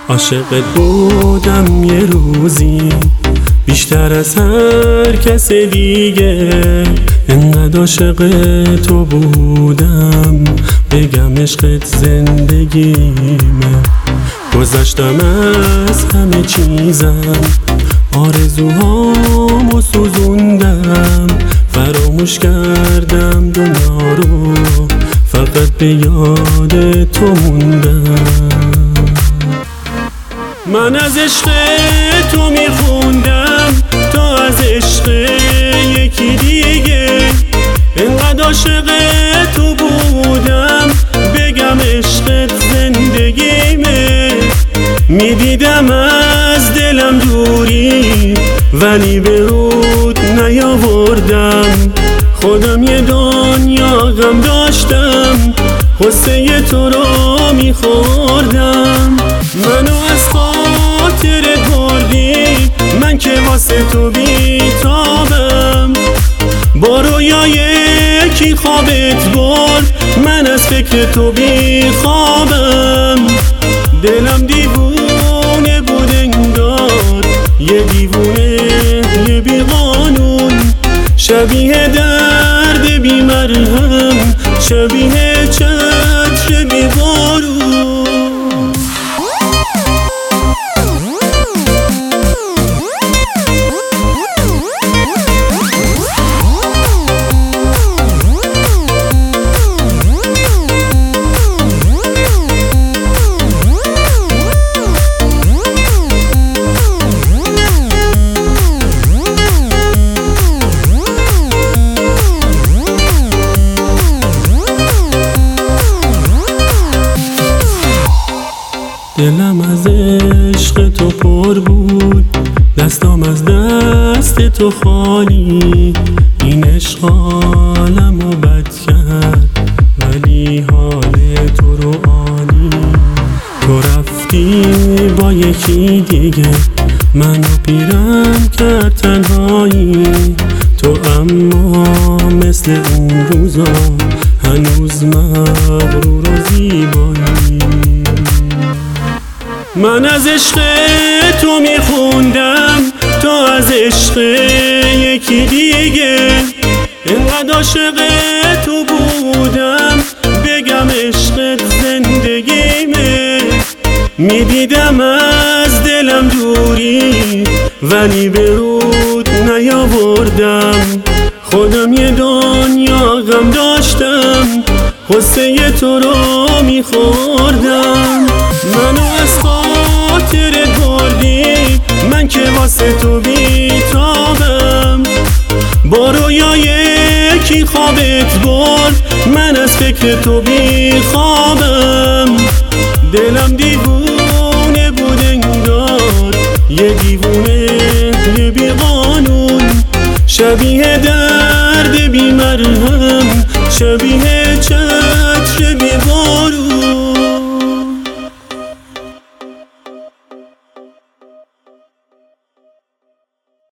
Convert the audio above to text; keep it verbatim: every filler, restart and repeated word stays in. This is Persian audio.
عاشقت بودم یه روزی بیشتر از هر کس دیگه، انقدر عاشق تو بودم بگم عشقت زندگیمه. گذشتم از همه چیزم، آرزوهامو سوزوندم، فراموش کردم دنیا رو، فقط به یاد تو موندم. من از عشق تو میخوندم، تو از عشق یکی دیگه، اینقدر عاشق تو بودم بگم عشقت زندگیمه. میدیدم از دلم دوری ولی به رود نیاوردم، خودم یه دنیا غم داشتم، قصه تو رو میخوردم. منو از خاطرت بردی، من که واسه تو بیتابم، با رویای یکی خوابت برد، من از فکر تو بیخوابم. دلم دیوونه بود انگار، یه دیوونه یه بی قانون، شبیه درد بی مرهم، شبیه چتر بی بارون. دلم از عشق تو پر بود، دستام از دست تو خالی، این عشق حالمو بد کرد ولی حال تو رو عالی. تو رفتی با یکی دیگه، منو پیرم کرد تنهایی، تو اما مثل اون روزا هنوز مغرور و زیبایی. من از عشق تو میخوندم، تو از عشق یکی دیگه، اینقدر عاشق تو بودم بگم عشقت زندگیمه. میدیدم از دلم دوری ولی به رود نیاوردم، خودم یه دنیا غم داشتم، قصه تو رو میخوردم. منو از خاطرت بردی، من که واسه تو بیتابم، با رویای یکی خوابت برد، من از فکر تو بیخوابم. دلم دیوونه بود انگار، یه دیوونه یه بی قانون، شبیه درد بی مرهم، شبیه چتر